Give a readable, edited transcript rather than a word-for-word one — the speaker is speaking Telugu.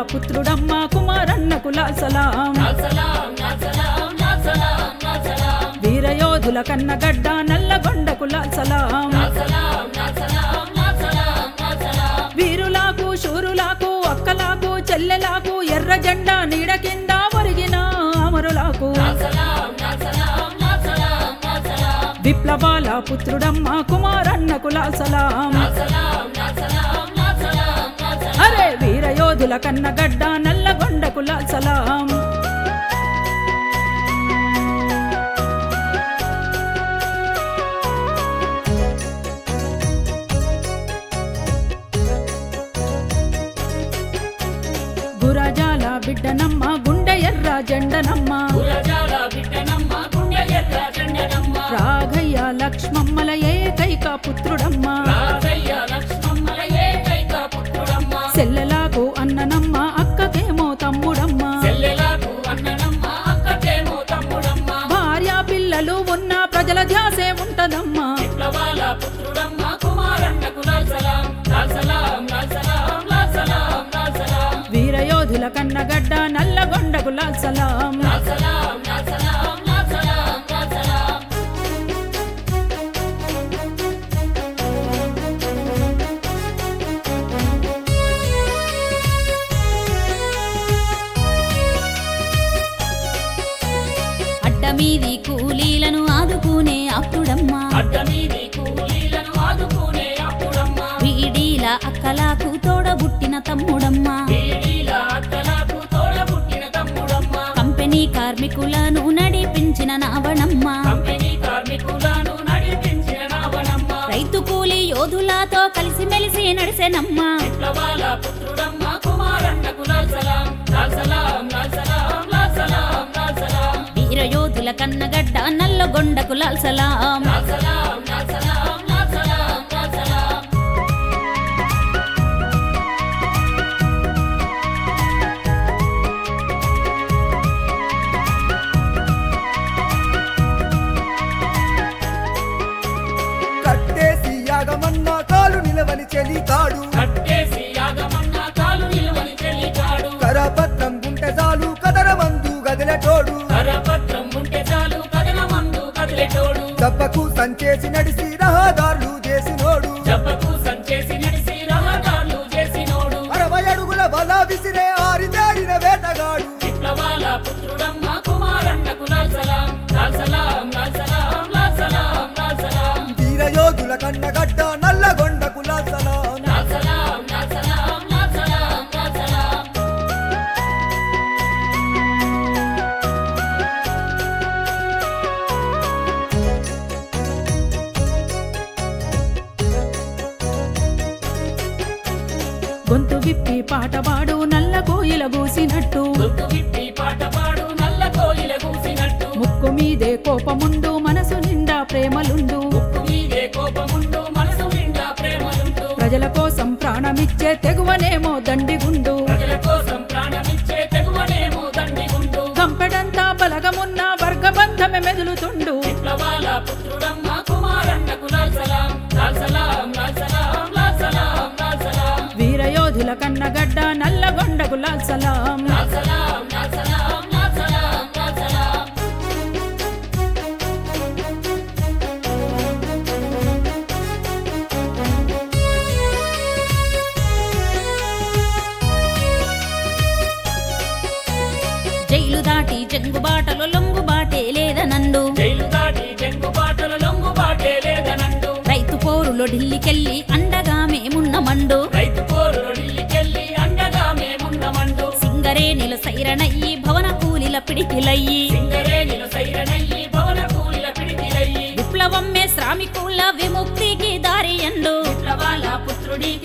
పుత్రుడమ్మ కుమారన్నకు లాల్సలాం వీరయోధుల కన్నగడ్డ నల్లగొండకు లాల్సలాం వీరులకు శూరులకు అక్కలకు చెల్లెలకు ఎర్ర జెండా నీడ కింద ఒరిగిన అమరులకు విప్లవాల పుత్రుడమ్మ కుమారన్నకు లాల్సలాం అరే వీరయోధుల కన్నగడ్డ నల్లగొండకు లాల్సలాం గురజాల బిడ్డనమ్మ గుండె ఎర్ర జెండనమ్మ రాఘయ్య లక్ష్మమ్మల ఏకైక పుత్రుడమ్మ సెల్లెలకు అన్ననమ్మ అక్కకేమో తమ్ముడమ్మ భార్య పిల్లలు ఉన్న ప్రజల ధ్యాసే ఉంటదమ్మా వీరయోధుల కన్నగడ్డ నల్లగొండకు లాల్సలాం అడ్డమీది కూలీలను ఆదుకునే అప్పుడమ్మా వీడీల అక్కలకు తోడబుట్టిన తమ్ముడమ్మా కంపెనీ కార్మికులను నడిపించిన నావణమ్మ రైతు కూలీ యోధులతో కలిసిమెలిసి నడిసెనమ్మా వీరయోధుల కన్నగడ్డ నల్లగొండకు లాల్సలాం కట్టేసి యాగమన్న కాలు నిలవని చెలికాడు కరపత్రం గుంటె చాలు కదరమందు గదిలటోడు దెబ్బకు సంచేసి నడిసి రహదారులు చేసినోడు 60 అడుగుల బల విసిరే ఆరిదాడిన వేటగాడు వీరయోధుల కన్నగడ్డ నల్లగొండకు లాల్సలాం గొంతు విప్పి పాట పాడు నల్ల కోయిల గూసినట్టు ముక్కు మీదే కోపముండు మనసు నిండా ప్రేమలుండు ప్రజల కోసం ప్రాణమిచ్చే తెగువనేమో దండిగుండు కంపెడంతా బలగమున్న వర్గబంధమే మెదులుతుండు వీరయోధుల కన్నగడ్డ నల్లగొండకు లాల్సలాం జైలు దాటి జంగుబాటలో లొంగుబాటే లేదనండు రైతు పోరులో ఢిల్లీకెళ్ళి అండగా మేమున్నమండు సింగరేణిలో సైరనయ్యి భవన కూలిల పిడికిలయ్యి విప్లవమ్మే శ్రామికుల విముక్తికి దారి ఎండు పుత్రుడి